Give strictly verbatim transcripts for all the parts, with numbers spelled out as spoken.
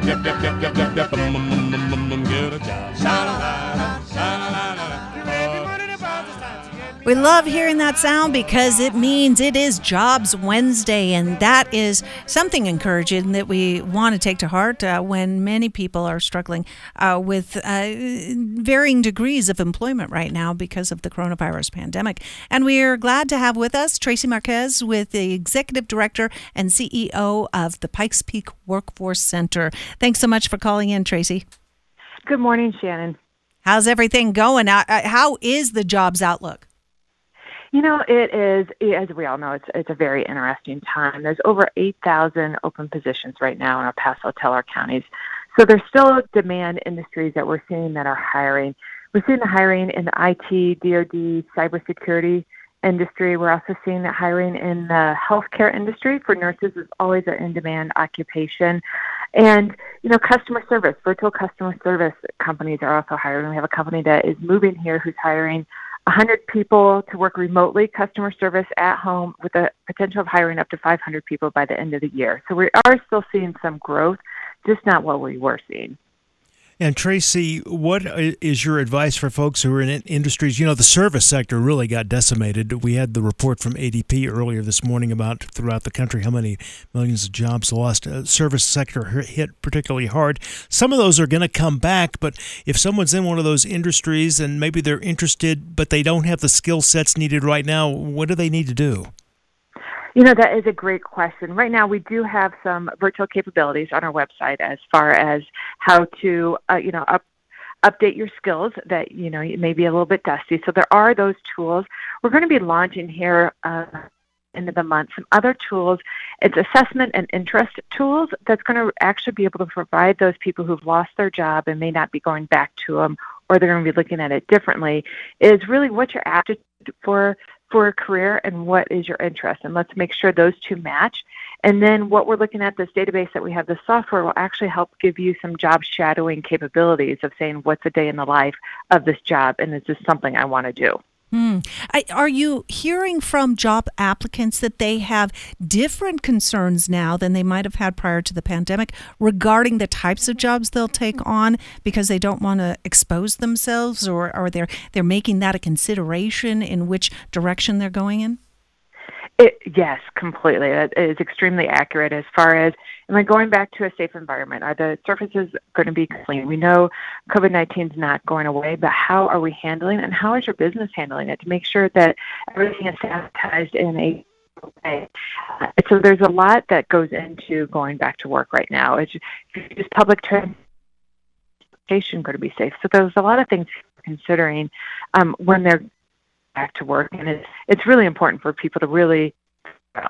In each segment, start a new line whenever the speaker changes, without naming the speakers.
yep, yep, yep, yep, yep, yep, um, um, um, um, um, um, get a job. Sha-la-la-la, sha-la-la-la-la.
We love hearing that sound because it means it is Jobs Wednesday, and that is something encouraging that we want to take to heart uh, when many people are struggling uh, with uh, varying degrees of employment right now because of the coronavirus pandemic. And we are glad to have with us Tracy Marquez, with the Executive Director and C E O of the Pikes Peak Workforce Center. Thanks so much for calling in, Tracy.
Good morning, Shannon.
How's everything going? Uh, how is the jobs outlook?
You know, it is, as we all know, it's it's a very interesting time. There's over eight thousand open positions right now in El Paso, Teller counties. So there's still demand industries that we're seeing that are hiring. We're seeing the hiring in the I T, D O D, cybersecurity industry. We're also seeing the hiring in the healthcare industry. For nurses, is always an in-demand occupation. And, you know, customer service, virtual customer service companies are also hiring. We have a company that is moving here who's hiring one hundred people to work remotely, customer service at home, with the potential of hiring up to five hundred people by the end of the year. So we are still seeing some growth, just not what we were seeing.
And Tracy, what is your advice for folks who are in industries? You know, the service sector really got decimated. We had the report from A D P earlier this morning about throughout the country how many millions of jobs lost. Uh, service sector hit particularly hard. Some of those are going to come back, but if someone's in one of those industries and maybe they're interested, but they don't have the skill sets needed right now, what do they need to do?
You know, that is a great question. Right now, we do have some virtual capabilities on our website as far as how to, uh, you know, up, update your skills that, you know, may be a little bit dusty. So there are those tools. We're going to be launching here uh, end of the month some other tools. It's assessment and interest tools that's going to actually be able to provide those people who've lost their job and may not be going back to them, or they're going to be looking at it differently, is really what your aptitude for for a career and what is your interest. And let's make sure those two match. And then what we're looking at, this database that we have, the software will actually help give you some job shadowing capabilities of saying, what's a day in the life of this job, and is this something I want to do?
Hmm. I, are you hearing from job applicants that they have different concerns now than they might have had prior to the pandemic regarding the types of jobs they'll take on because they don't want to expose themselves, or, or they're they're making that a consideration in which direction they're going in?
It, yes, completely. That is extremely accurate as far as, am I going back to a safe environment? Are the surfaces going to be clean? We know COVID nineteen is not going away, but how are we handling it, and how is your business handling it to make sure that everything is sanitized in a way? Uh, so there's a lot that goes into going back to work right now. It's just, is public transportation going to be safe? So there's a lot of things considering um, when they're back to work, and it's it's really important for people to really. Well,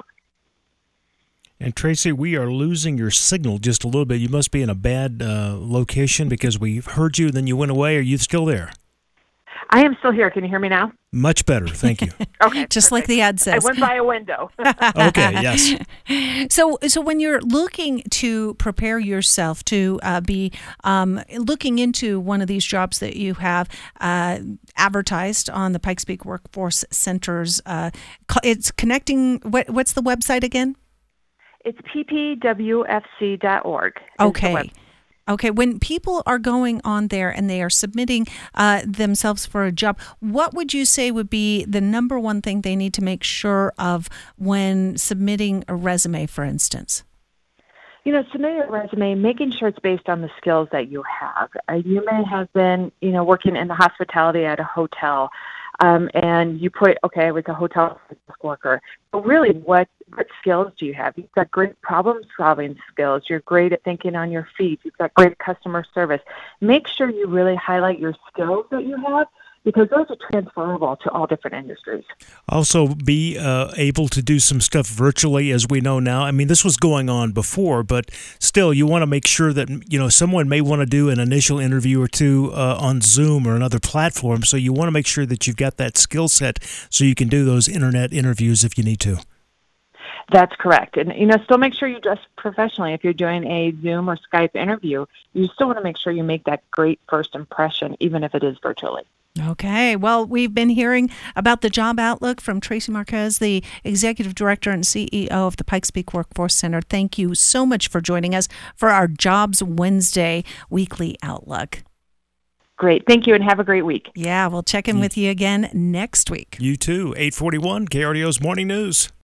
And Tracy, we are losing your signal just a little bit. You must be in a bad uh, location because we've heard you, then you went away. Are you still there?
I am still here. Can you hear me now?
Much better, thank you.
Okay,
just
perfect.
like the ad says.
I went by a window.
Okay, yes.
So, so when you're looking to prepare yourself to uh, be um, looking into one of these jobs that you have uh, advertised on the Pikes Peak Workforce Center's, uh, it's connecting. What, what's the website again?
It's p p w f c dot org.
Okay. Okay, when people are going on there and they are submitting uh, themselves for a job, what would you say would be the number one thing they need to make sure of when submitting a resume, for instance?
You know, submitting a resume, making sure it's based on the skills that you have. Uh, you may have been, you know, working in the hospitality at a hotel, um, and you put, okay, I was a hotel worker. But really, what what skills do you have? You've got great problem-solving skills. You're great at thinking on your feet. You've got great customer service. Make sure you really highlight your skills that you have, because those are transferable to all different industries.
Also, be uh, able to do some stuff virtually, as we know now. I mean, this was going on before, but still, you want to make sure that, you know, someone may want to do an initial interview or two uh, on Zoom or another platform, so you want to make sure that you've got that skill set so you can do those internet interviews if you need to.
That's correct. And, you know, still make sure you dress professionally. If you're doing a Zoom or Skype interview, you still want to make sure you make that great first impression, even if it is virtually.
Okay. Well, we've been hearing about the job outlook from Tracy Marquez, the Executive Director and C E O of the Pikes Peak Workforce Center. Thank you so much for joining us for our Jobs Wednesday weekly outlook.
Great. Thank you, and have a great week.
Yeah, we'll check in with you again next week.
You too. eight forty-one K R D O's Morning News.